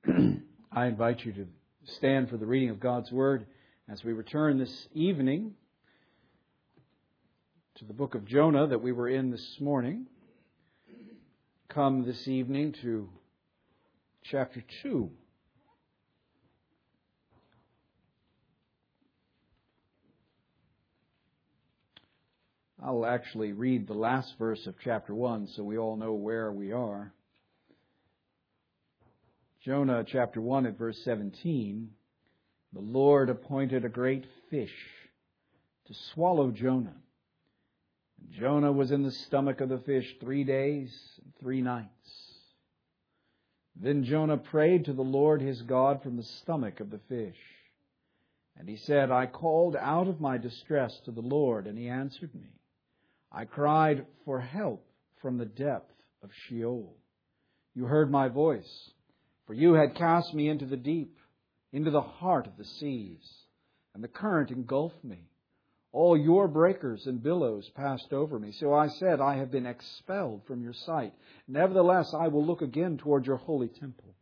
I invite you to stand for the reading of God's Word as we return this evening to the book of Jonah that we were in this morning. Come this evening to chapter 2. I'll actually read the last verse of chapter 1 so we all know where we are. Jonah chapter 1 at verse 17. The Lord appointed a great fish to swallow Jonah. And Jonah was in the stomach of the fish 3 days and 3 nights. Then Jonah prayed to the Lord his God from the stomach of the fish. And he said, I called out of my distress to the Lord, and he answered me. I cried for help from the depth of Sheol. You heard my voice. For you had cast me into the deep, into the heart of the seas, and the current engulfed me. All your breakers and billows passed over me. So I said, I have been expelled from your sight. Nevertheless, I will look again toward your holy temple.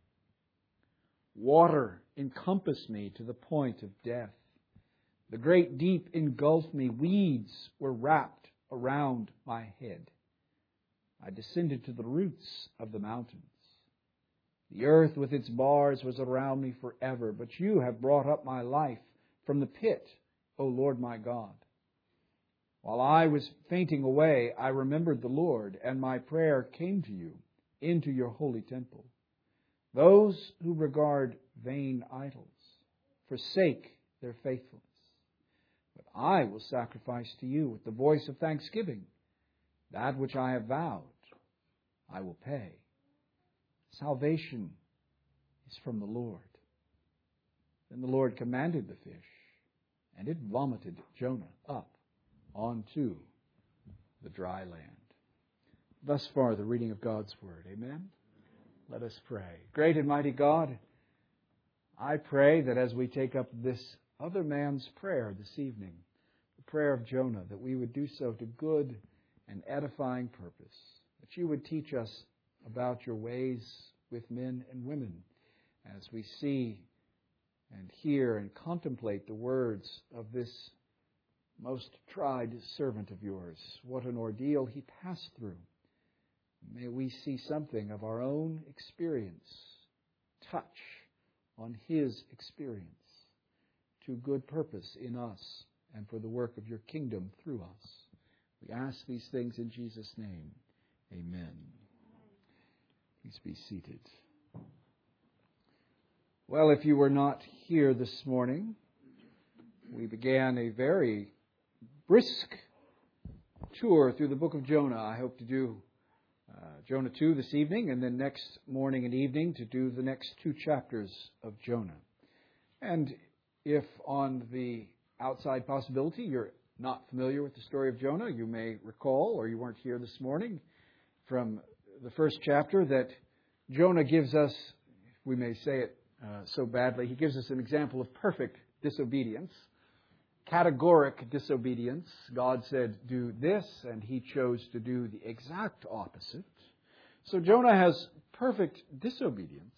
Water encompassed me to the point of death. The great deep engulfed me. Weeds were wrapped around my head. I descended to the roots of the mountains. The earth with its bars was around me forever, but you have brought up my life from the pit, O Lord my God. While I was fainting away, I remembered the Lord, and my prayer came to you into your holy temple. Those who regard vain idols forsake their faithfulness. But I will sacrifice to you with the voice of thanksgiving. That which I have vowed, I will pay. Salvation is from the Lord. Then the Lord commanded the fish, and it vomited Jonah up onto the dry land. Thus far, the reading of God's Word. Amen? Let us pray. Great and mighty God, I pray that as we take up this other man's prayer this evening, the prayer of Jonah, that we would do so to good and edifying purpose, that you would teach us about your ways with men and women as we see and hear and contemplate the words of this most tried servant of yours. What an ordeal he passed through. May we see something of our own experience, touch on his experience to good purpose in us and for the work of your kingdom through us. We ask these things in Jesus' name. Amen. Please be seated. Well, if you were not here this morning, we began a very brisk tour through the book of Jonah. I hope to do Jonah 2 this evening, and then next morning and evening to do the next 2 chapters of Jonah. And if on the outside possibility you're not familiar with the story of Jonah, you may recall, or you weren't here this morning, from the first chapter that Jonah gives us, if we may say it so badly, he gives us an example of perfect disobedience, categoric disobedience. God said, do this, and he chose to do the exact opposite. So Jonah has perfect disobedience,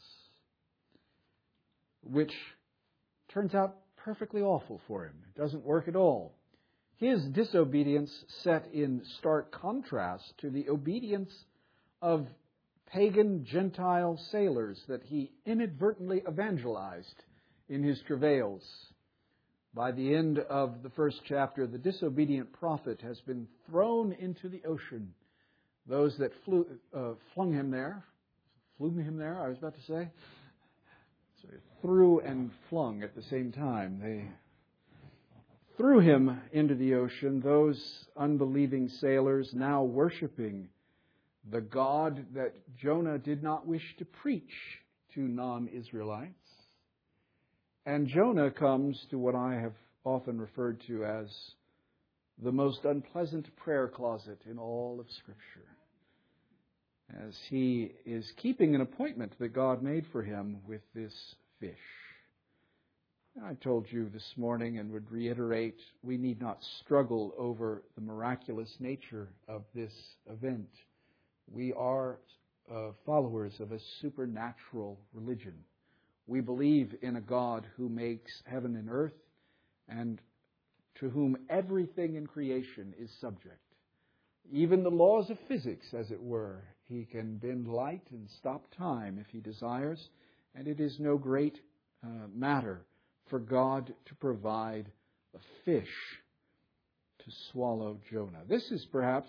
which turns out perfectly awful for him. It doesn't work at all. His disobedience set in stark contrast to the obedience of pagan Gentile sailors that he inadvertently evangelized in his travails. By the end of the first chapter, the disobedient prophet has been thrown into the ocean. Those that flew him there, I was about to say. So threw and flung at the same time. They threw him into the ocean, those unbelieving sailors now worshiping the God that Jonah did not wish to preach to non-Israelites. And Jonah comes to what I have often referred to as the most unpleasant prayer closet in all of Scripture, as he is keeping an appointment that God made for him with this fish. I told you this morning and would reiterate, we need not struggle over the miraculous nature of this event. We are followers of a supernatural religion. We believe in a God who makes heaven and earth and to whom everything in creation is subject. Even the laws of physics, as it were. He can bend light and stop time if He desires, and it is no great matter for God to provide a fish to swallow Jonah. This is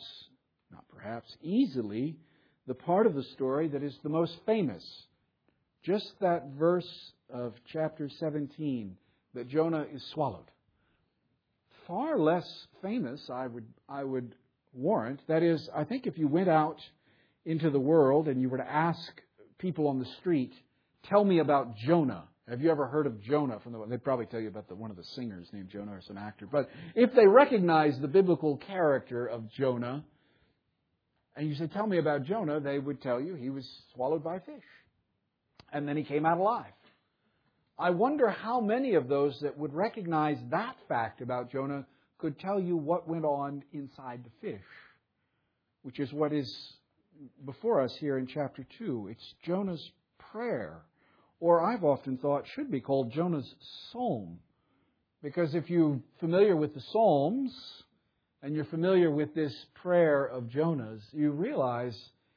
easily the part of the story that is the most famous. Just that verse of chapter 17, that Jonah is swallowed. Far less famous, I would warrant. That is, I think if you went out into the world and you were to ask people on the street, tell me about Jonah. Have you ever heard of Jonah? They'd probably tell you about one of the singers named Jonah or some actor. But if they recognize the biblical character of Jonah, and you say, tell me about Jonah, they would tell you he was swallowed by a fish. And then he came out alive. I wonder how many of those that would recognize that fact about Jonah could tell you what went on inside the fish, which is what is before us here in chapter 2. It's Jonah's prayer, or I've often thought should be called Jonah's psalm, because if you're familiar with the Psalms and you're familiar with this prayer of Jonah's, you realize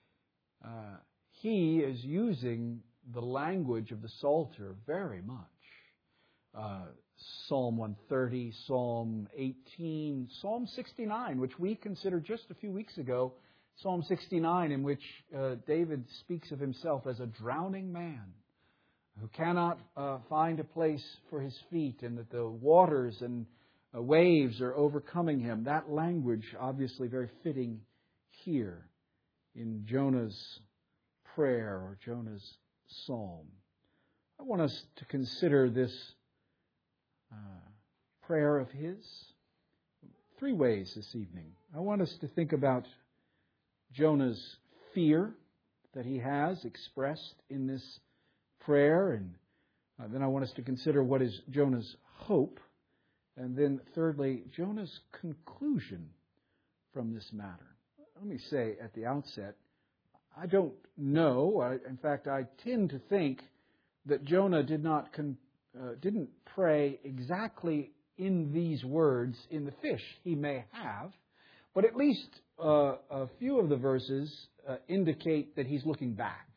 he is using the language of the Psalter very much. Psalm 130, Psalm 18, Psalm 69, which we considered just a few weeks ago, Psalm 69, in which David speaks of himself as a drowning man who cannot find a place for his feet, and that the waters and waves are overcoming him. That language obviously very fitting here in Jonah's prayer or Jonah's psalm. I want us to consider this prayer of his three ways this evening. I want us to think about Jonah's fear that he has expressed in this prayer, and then I want us to consider what is Jonah's hope, and then thirdly, Jonah's conclusion from this matter. Let me say at the outset, I don't know. In fact, I tend to think that Jonah didn't pray exactly in these words in the fish. He may have, but at least a few of the verses indicate that he's looking back,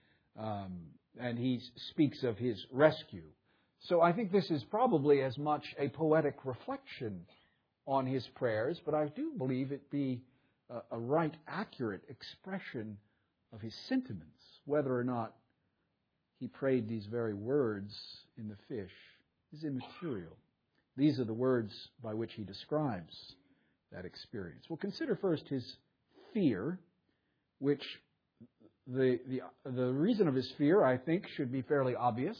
and he speaks of his rescue. So I think this is probably as much a poetic reflection on his prayers, but I do believe it be a right, accurate expression of his sentiments. Whether or not he prayed these very words in the fish is immaterial. These are the words by which he describes that experience. We'll consider first his fear, which the reason of his fear, I think, should be fairly obvious.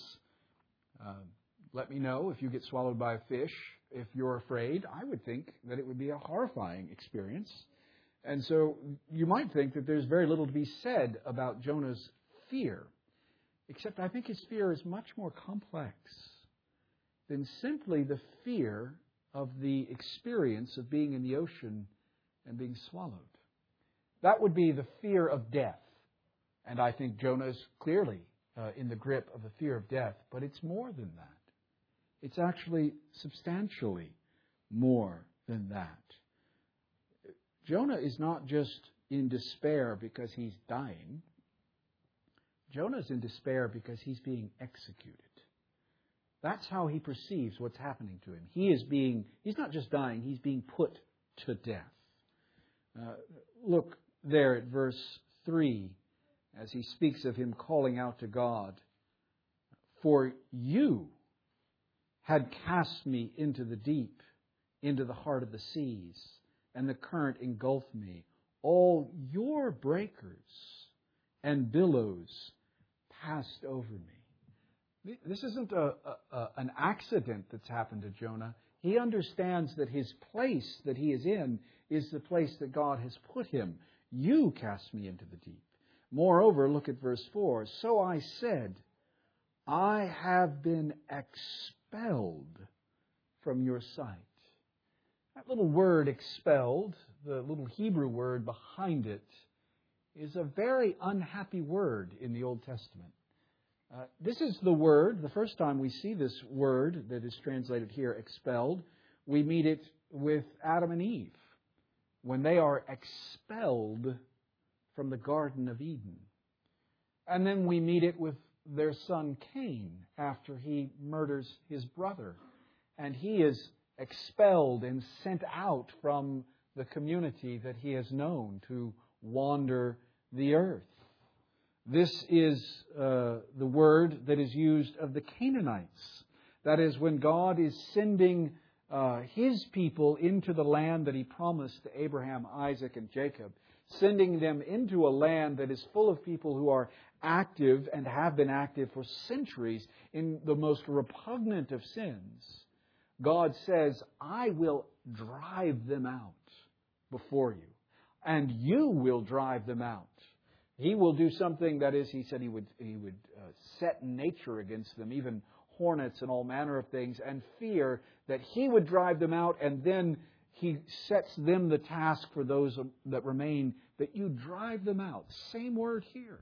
Let me know if you get swallowed by a fish. If you're afraid, I would think that it would be a horrifying experience. And so you might think that there's very little to be said about Jonah's fear, except I think his fear is much more complex than simply the fear of the experience of being in the ocean and being swallowed. That would be the fear of death. And I think Jonah is clearly in the grip of the fear of death. But it's more than that. It's actually substantially more than that. Jonah is not just in despair because he's dying. Jonah is in despair because he's being executed. That's how he perceives what's happening to him. He's not just dying, he's being put to death. Look there at verse 3 as he speaks of him calling out to God. For you had cast me into the deep, into the heart of the seas, and the current engulfed me. All your breakers and billows passed over me. This isn't an accident that's happened to Jonah. He understands that his place that he is in is the place that God has put him. You cast me into the deep. Moreover, look at verse 4. So I said, I have been expelled from your sight. That little word expelled, the little Hebrew word behind it, is a very unhappy word in the Old Testament. This is the word, the first time we see this word that is translated here, expelled, we meet it with Adam and Eve when they are expelled from the Garden of Eden. And then we meet it with their son Cain after he murders his brother. And he is expelled and sent out from the community that he has known to wander the earth. This is the word that is used of the Canaanites. That is, when God is sending His people into the land that He promised to Abraham, Isaac, and Jacob, sending them into a land that is full of people who are active and have been active for centuries in the most repugnant of sins. God says, I will drive them out before you, and you will drive them out. He will do something, that is, He said He would set nature against them, even hornets and all manner of things, and fear that He would drive them out, and then He sets them the task for those that remain, that you drive them out. Same word here.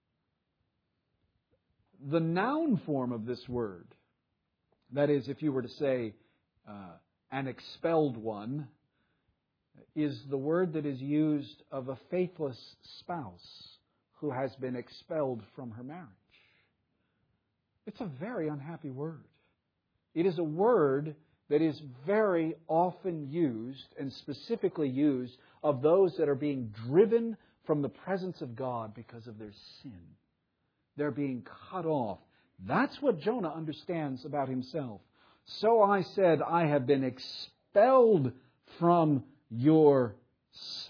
The noun form of this word, that is, if you were to say an expelled one, is the word that is used of a faithless spouse who has been expelled from her marriage. It's a very unhappy word. It is a word that is very often used, and specifically used, of those that are being driven from the presence of God because of their sin. They're being cut off. That's what Jonah understands about himself. So I said, I have been expelled from your sight.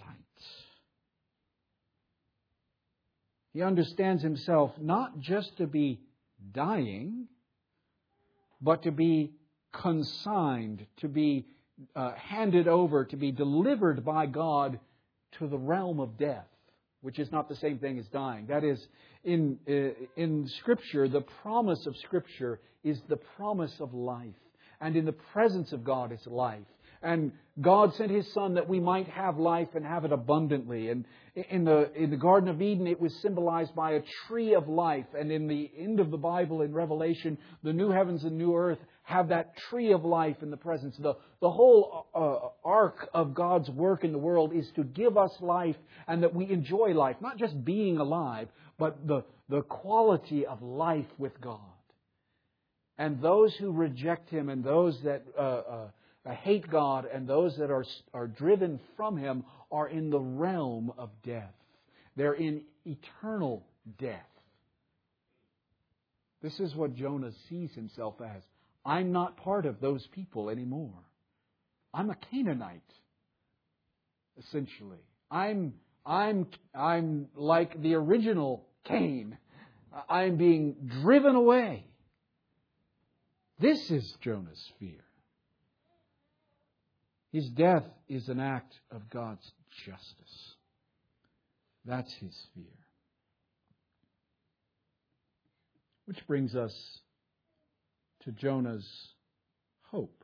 He understands himself not just to be dying, but to be consigned, to be handed over, to be delivered by God to the realm of death, which is not the same thing as dying. That is, in Scripture, the promise of Scripture is the promise of life. And in the presence of God is life. And God sent His Son that we might have life and have it abundantly. And in the Garden of Eden, it was symbolized by a tree of life. And in the end of the Bible, in Revelation, the new heavens and new earth have that tree of life in the presence. The whole arc of God's work in the world is to give us life and that we enjoy life. Not just being alive, but the quality of life with God. And those who reject Him and those that hate God and those that are driven from Him are in the realm of death. They're in eternal death. This is what Jonah sees himself as. I'm not part of those people anymore. I'm a Canaanite, essentially. I'm like the original Cain. I'm being driven away. This is Jonah's fear. His death is an act of God's justice. That's his fear. Which brings us to Jonah's hope.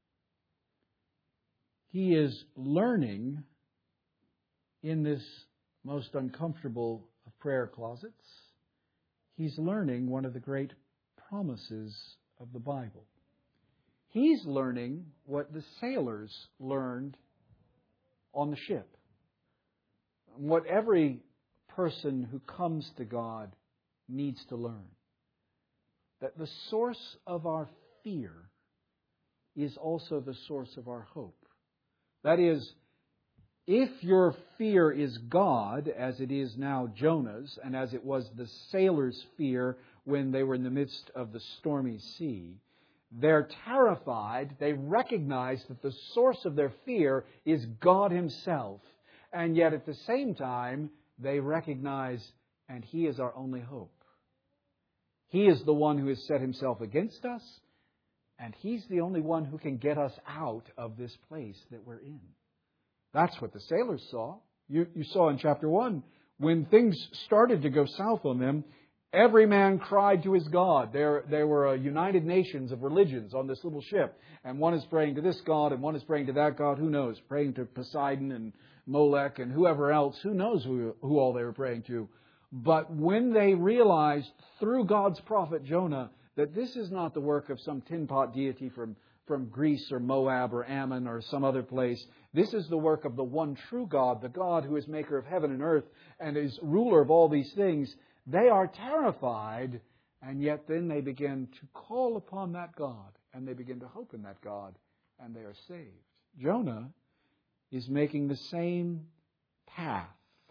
He is learning in this most uncomfortable of prayer closets. He's learning one of the great promises of the Bible. He's learning what the sailors learned on the ship. What every person who comes to God needs to learn. That the source of our fear is also the source of our hope. That is, if your fear is God, as it is now Jonah's, and as it was the sailors' fear when they were in the midst of the stormy sea, they're terrified. They recognize that the source of their fear is God Himself. And yet at the same time, they recognize, and He is our only hope. He is the one who has set Himself against us, and He's the only one who can get us out of this place that we're in. That's what the sailors saw. You saw in chapter 1, when things started to go south on them, every man cried to his God. There were united nations of religions on this little ship. And one is praying to this God, and one is praying to that God. Who knows? Praying to Poseidon and Molech and whoever else. Who knows who all they were praying to? But when they realized through God's prophet Jonah that this is not the work of some tin pot deity from Greece or Moab or Ammon or some other place, this is the work of the one true God, the God who is maker of heaven and earth and is ruler of all these things, they are terrified, and yet then they begin to call upon that God, and they begin to hope in that God, and they are saved. Jonah is making the same path.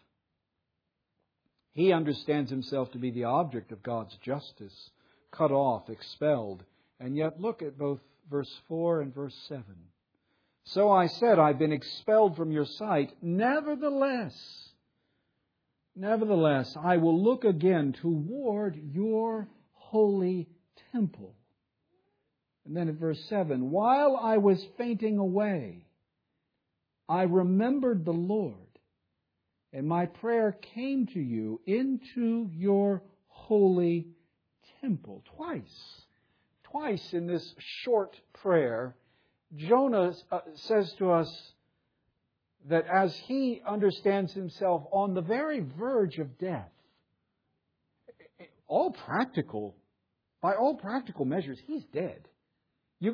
He understands himself to be the object of God's justice, cut off, expelled. And yet look at both verse 4 and verse 7. So I said, I've been expelled from your sight. Nevertheless, I will look again toward your holy temple. And then at verse 7, while I was fainting away, I remembered the Lord, and my prayer came to you into your holy temple. Twice in this short prayer, Jonah says to us that as he understands himself on the very verge of death, by all practical measures, he's dead. You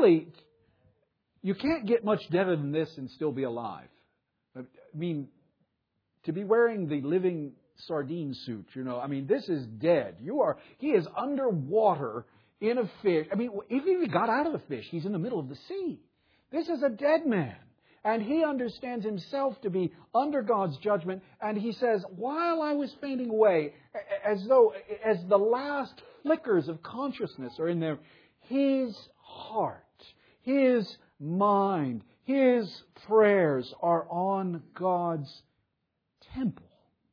can't get much deader than this and still be alive. I mean, to be wearing the living sardine suit, this is dead. He is underwater in a fish. Even if he got out of the fish, he's in the middle of the sea. This is a dead man. And he understands himself to be under God's judgment. And he says, while I was fainting away, as the last flickers of consciousness are in there, his heart, his mind, his prayers are on God's temple.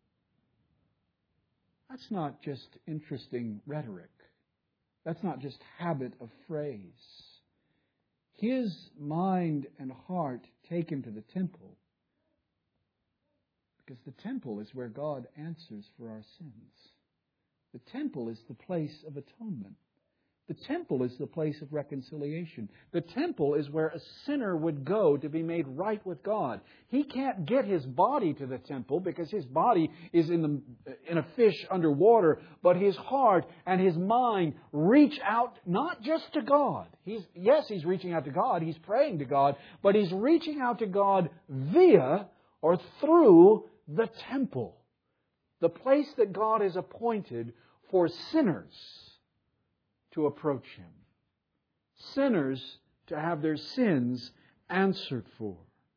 That's not just interesting rhetoric. That's not just habit of phrase. His mind and heart take him to the temple, because the temple is where God answers for our sins. The temple is the place of atonement. The temple is the place of reconciliation. The temple is where a sinner would go to be made right with God. He can't get his body to the temple because his body is in a fish underwater, but his heart and his mind reach out not just to God. He's reaching out to God, he's praying to God, but he's reaching out to God via or through the temple, the place that God has appointed for sinners to approach Him. Sinners to have their sins answered for.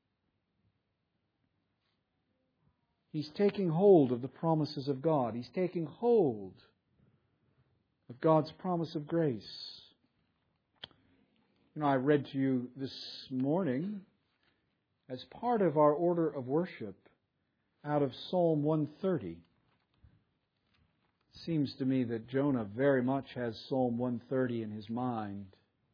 He's taking hold of the promises of God. He's taking hold of God's promise of grace. I read to you this morning, as part of our order of worship, out of Psalm 130. Seems to me that Jonah very much has Psalm 130 in his mind.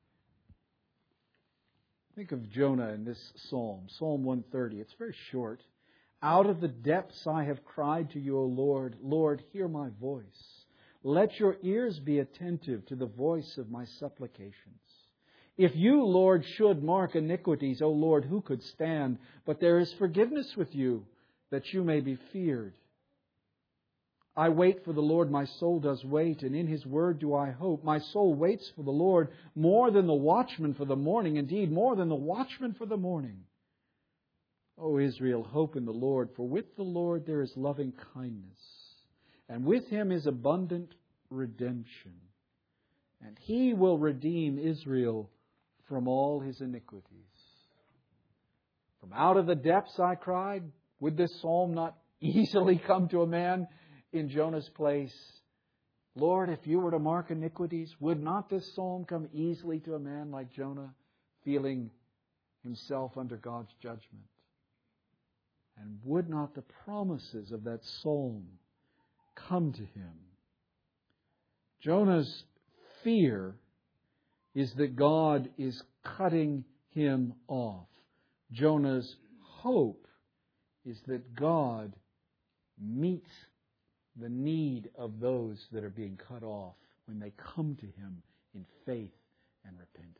Think of Jonah in this psalm, Psalm 130. It's very short. Out of the depths I have cried to you, O Lord. Lord, hear my voice. Let your ears be attentive to the voice of my supplications. If you, Lord, should mark iniquities, O Lord, who could stand? But there is forgiveness with you, that you may be feared. I wait for the Lord, my soul does wait, and in His word do I hope. My soul waits for the Lord more than the watchman for the morning, indeed, more than the watchman for the morning. O Israel, hope in the Lord, for with the Lord there is loving kindness, and with Him is abundant redemption. And He will redeem Israel from all his iniquities. From out of the depths I cried. Would this psalm not easily come to a man in Jonah's place? Lord, if you were to mark iniquities, would not this psalm come easily to a man like Jonah, feeling himself under God's judgment? And would not the promises of that psalm come to him? Jonah's fear is that God is cutting him off. Jonah's hope is that God meets the need of those that are being cut off when they come to Him in faith and repentance.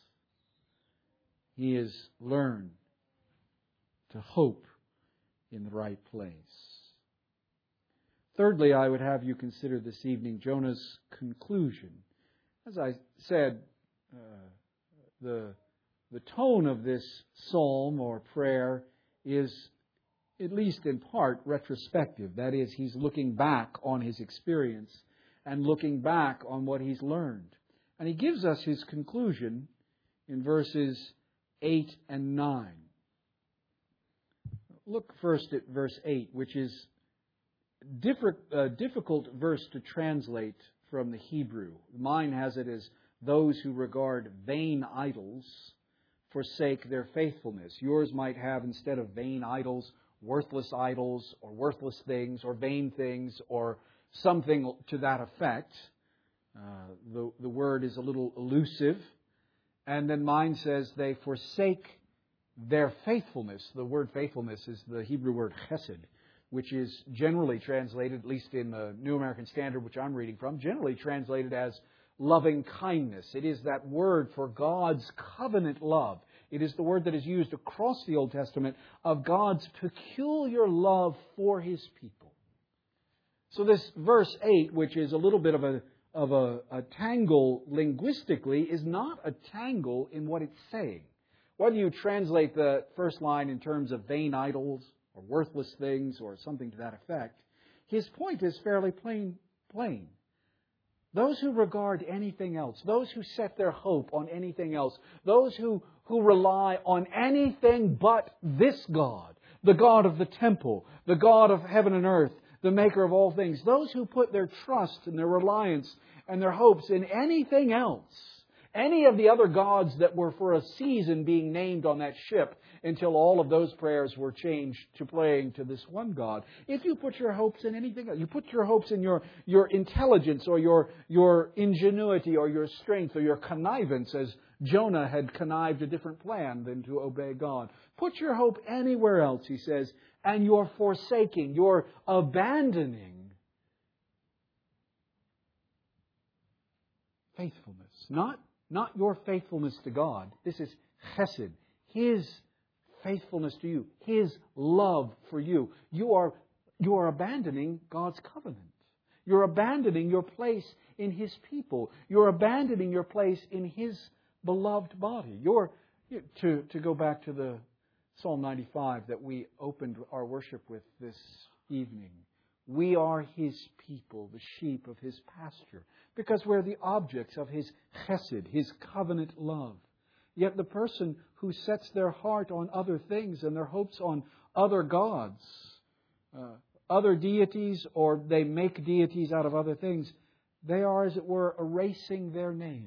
He has learned to hope in the right place. Thirdly, I would have you consider this evening Jonah's conclusion. As I said, the tone of this psalm or prayer is, at least in part, retrospective. That is, he's looking back on his experience and looking back on what he's learned. And he gives us his conclusion in verses 8 and 9. Look first at verse 8, which is a difficult verse to translate from the Hebrew. Mine has it as, those who regard vain idols forsake their faithfulness. Yours might have, instead of vain idols, worthless idols or worthless things or vain things or something to that effect. The word is a little elusive. And then mine says they forsake their faithfulness. The word faithfulness is the Hebrew word chesed, which is generally translated, at least in the New American Standard, which I'm reading from, generally translated as loving kindness. It is that word for God's covenant love. It is the word that is used across the Old Testament of God's peculiar love for His people. So this verse 8, which is a little bit of a tangle linguistically, is not a tangle in what it's saying. Whether you translate the first line in terms of vain idols or worthless things or something to that effect, his point is fairly plain. Those who regard anything else, those who set their hope on anything else, those who rely on anything but this God, the God of the temple, the God of heaven and earth, the maker of all things, those who put their trust and their reliance and their hopes in anything else, any of the other gods that were for a season being named on that ship until all of those prayers were changed to praying to this one God. If you put your hopes in anything else, you put your hopes in your intelligence or your ingenuity or your strength or your connivance, as Jonah had connived a different plan than to obey God. Put your hope anywhere else, he says, and you're forsaking, you're abandoning faithfulness. Not your faithfulness to God. This is chesed, His faithfulness to you, His love for you. You are abandoning God's covenant. You're abandoning your place in His people. You're abandoning your place in His beloved body. To go back to the Psalm 95 that we opened our worship with this evening. We are His people, the sheep of His pasture, because we're the objects of His chesed, His covenant love. Yet the person who sets their heart on other things and their hopes on other gods, other deities, or they make deities out of other things, they are, as it were, erasing their name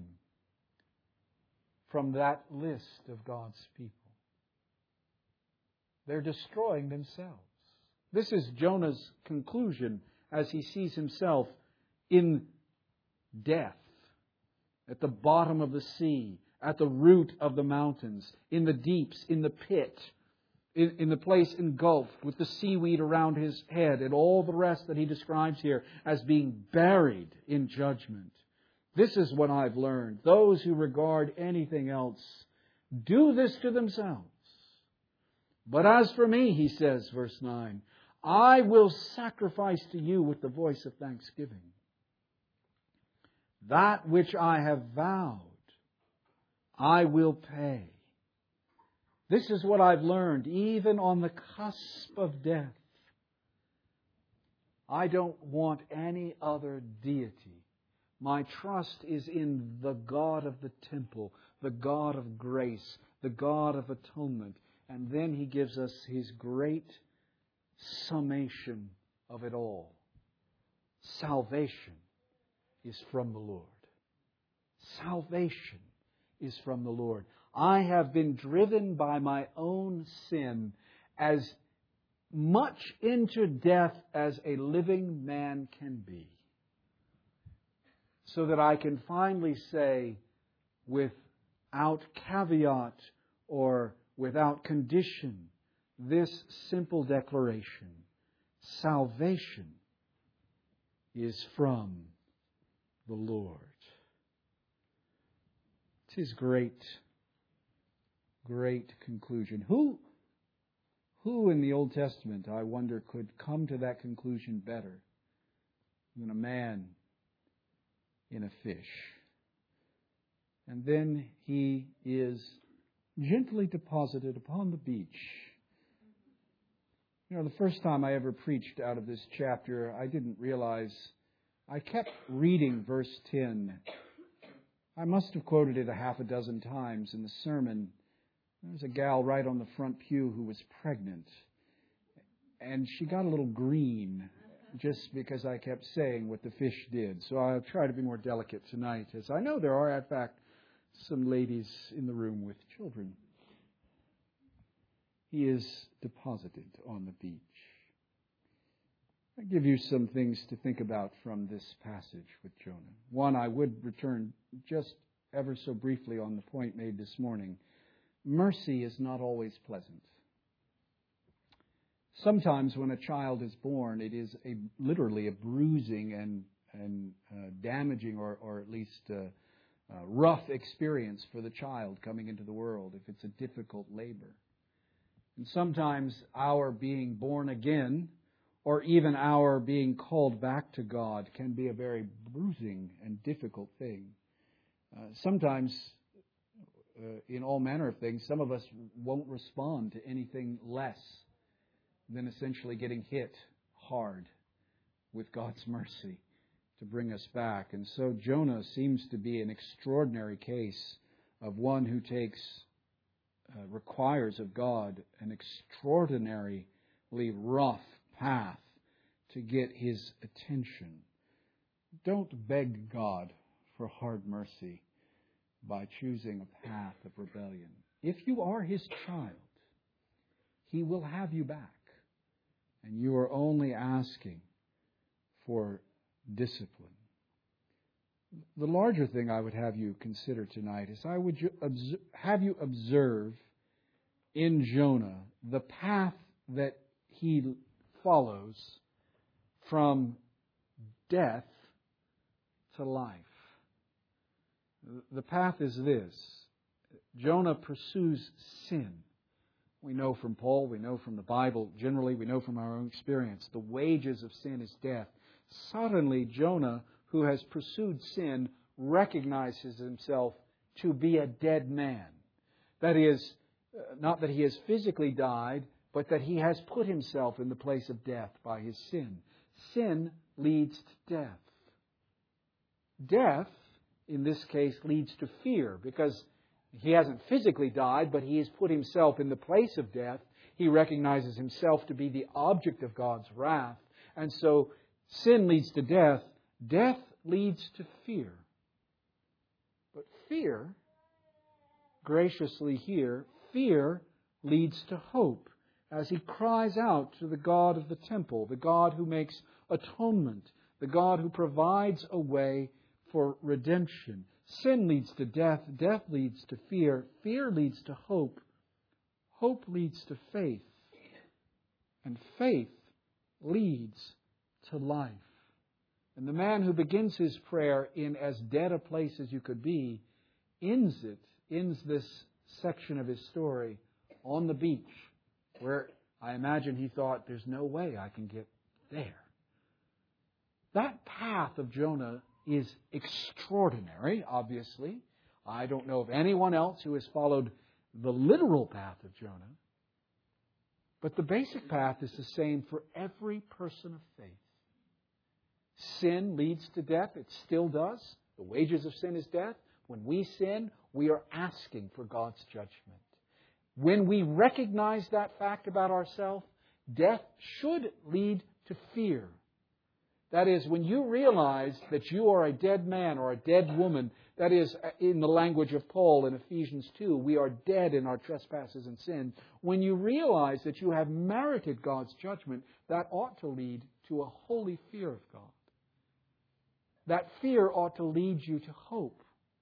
from that list of God's people. They're destroying themselves. This is Jonah's conclusion as he sees himself in death, at the bottom of the sea, at the root of the mountains, in the deeps, in the pit, in the place engulfed with the seaweed around his head and all the rest that he describes here as being buried in judgment. This is what I've learned. Those who regard anything else do this to themselves. But as for me, he says, verse 9, I will sacrifice to you with the voice of thanksgiving. That which I have vowed, I will pay. This is what I've learned, even on the cusp of death. I don't want any other deity. My trust is in the God of the temple, the God of grace, the God of atonement. And then he gives us his great summation of it all. Salvation is from the Lord. Salvation is from the Lord. I have been driven by my own sin as much into death as a living man can be, so that I can finally say, without caveat or without condition, this simple declaration: salvation is from the Lord. It's his great conclusion. Who in the Old Testament, I wonder, could come to that conclusion better than a man in a fish. And then he is gently deposited upon the beach. You know, the first time I ever preached out of this chapter, I didn't realize. I kept reading verse 10. I must have quoted it a half a dozen times in the sermon. There was a gal right on the front pew who was pregnant. And she got a little green just because I kept saying what the fish did. So I'll try to be more delicate tonight, as I know there are, in fact, some ladies in the room with children. He is deposited on the beach. I'll give you some things to think about from this passage with Jonah. One, I would return just ever so briefly on the point made this morning. Mercy is not always pleasant. Sometimes when a child is born, it is literally a bruising and damaging or at least rough experience for the child coming into the world if it's a difficult labor. And sometimes our being born again or even our being called back to God can be a very bruising and difficult thing. Sometimes, in all manner of things, some of us won't respond to anything less than essentially getting hit hard with God's mercy to bring us back. And so Jonah seems to be an extraordinary case of one who requires of God an extraordinarily rough path to get His attention. Don't beg God for hard mercy by choosing a path of rebellion. If you are His child, He will have you back. And you are only asking for discipline. The larger thing I would have you consider tonight is I would have you observe in Jonah the path that he follows from death to life. The path is this. Jonah pursues sin. We know from Paul, we know from the Bible, generally we know from our own experience, the wages of sin is death. Suddenly Jonah, who has pursued sin, recognizes himself to be a dead man. That is, not that he has physically died, but that he has put himself in the place of death by his sin. Sin leads to death. Death, in this case, leads to fear, because he hasn't physically died, but he has put himself in the place of death. He recognizes himself to be the object of God's wrath. And so sin leads to death. Death leads to fear. But fear, graciously here, fear leads to hope as he cries out to the God of the temple, the God who makes atonement, the God who provides a way for redemption. Sin leads to death. Death leads to fear. Fear leads to hope. Hope leads to faith. And faith leads to life. And the man who begins his prayer in as dead a place as you could be, ends this section of his story on the beach, where I imagine he thought, there's no way I can get there. That path of Jonah is extraordinary, obviously. I don't know of anyone else who has followed the literal path of Jonah. But the basic path is the same for every person of faith. Sin leads to death. It still does. The wages of sin is death. When we sin, we are asking for God's judgment. When we recognize that fact about ourselves, death should lead to fear. That is, when you realize that you are a dead man or a dead woman, that is, in the language of Paul in Ephesians 2, we are dead in our trespasses and sins. When you realize that you have merited God's judgment, that ought to lead to a holy fear of God. That fear ought to lead you to hope.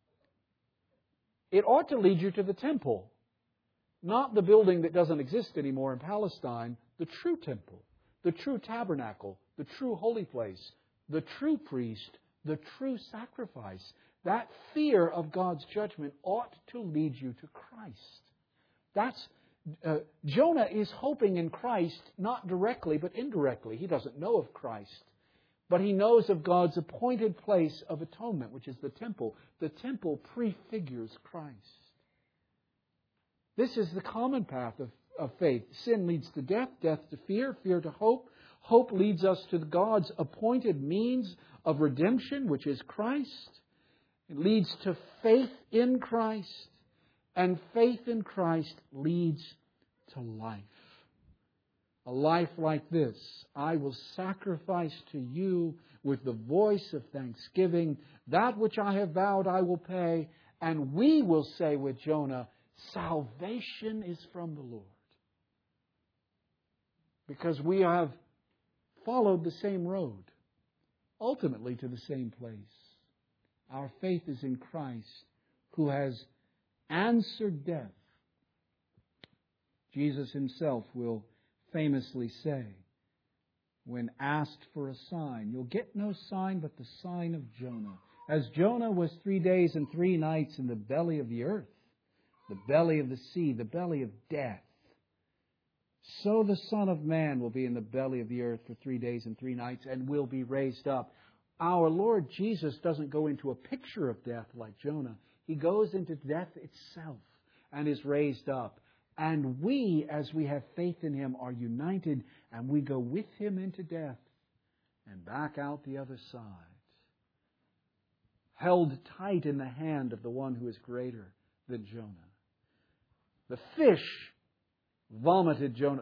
It ought to lead you to the temple. Not the building that doesn't exist anymore in Palestine, the true temple, the true tabernacle, the true holy place, the true priest, the true sacrifice. That fear of God's judgment ought to lead you to Christ. Jonah is hoping in Christ, not directly but indirectly. He doesn't know of Christ. But he knows of God's appointed place of atonement, which is the temple. The temple prefigures Christ. This is the common path of faith. Sin leads to death, death to fear, fear to hope. Hope leads us to God's appointed means of redemption, which is Christ. It leads to faith in Christ. And faith in Christ leads to life. A life like this: I will sacrifice to you with the voice of thanksgiving. That which I have vowed I will pay. And we will say with Jonah, salvation is from the Lord. Because we have followed the same road, ultimately to the same place. Our faith is in Christ, who has answered death. Jesus himself will famously say, when asked for a sign, you'll get no sign but the sign of Jonah. As Jonah was 3 days and 3 nights in the belly of the earth, the belly of the sea, the belly of death, so the Son of Man will be in the belly of the earth for 3 days and 3 nights and will be raised up. Our Lord Jesus doesn't go into a picture of death like Jonah. He goes into death itself and is raised up. And we, as we have faith in Him, are united, and we go with Him into death and back out the other side, held tight in the hand of the one who is greater than Jonah. The fish vomited Jonah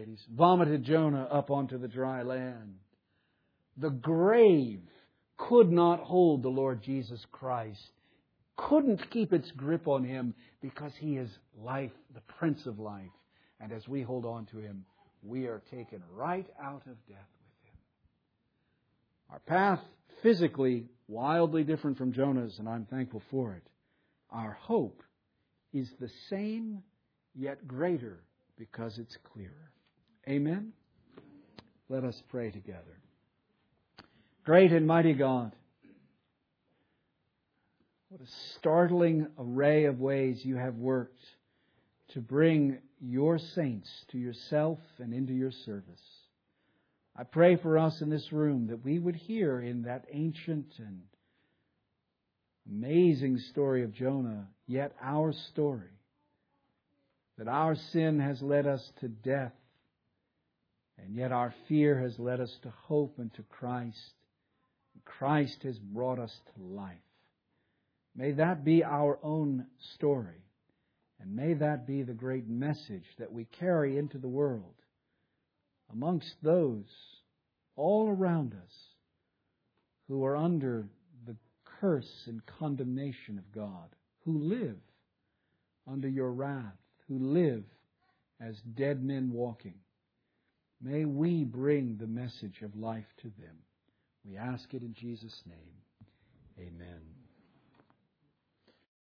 up onto the dry land. The grave could not hold the Lord Jesus Christ, couldn't keep its grip on Him, because He is life, the Prince of life. And as we hold on to Him, we are taken right out of death with Him. Our path, physically, wildly different from Jonah's, and I'm thankful for it. Our hope is the same, yet greater, because it's clearer. Amen? Let us pray together. Great and mighty God, what a startling array of ways You have worked to bring Your saints to Yourself and into Your service. I pray for us in this room that we would hear in that ancient and amazing story of Jonah, yet our story, that our sin has led us to death, and yet our fear has led us to hope and to Christ. Christ has brought us to life. May that be our own story, and may that be the great message that we carry into the world amongst those all around us who are under the curse and condemnation of God, who live under Your wrath, who live as dead men walking. May we bring the message of life to them. We ask it in Jesus' name. Amen.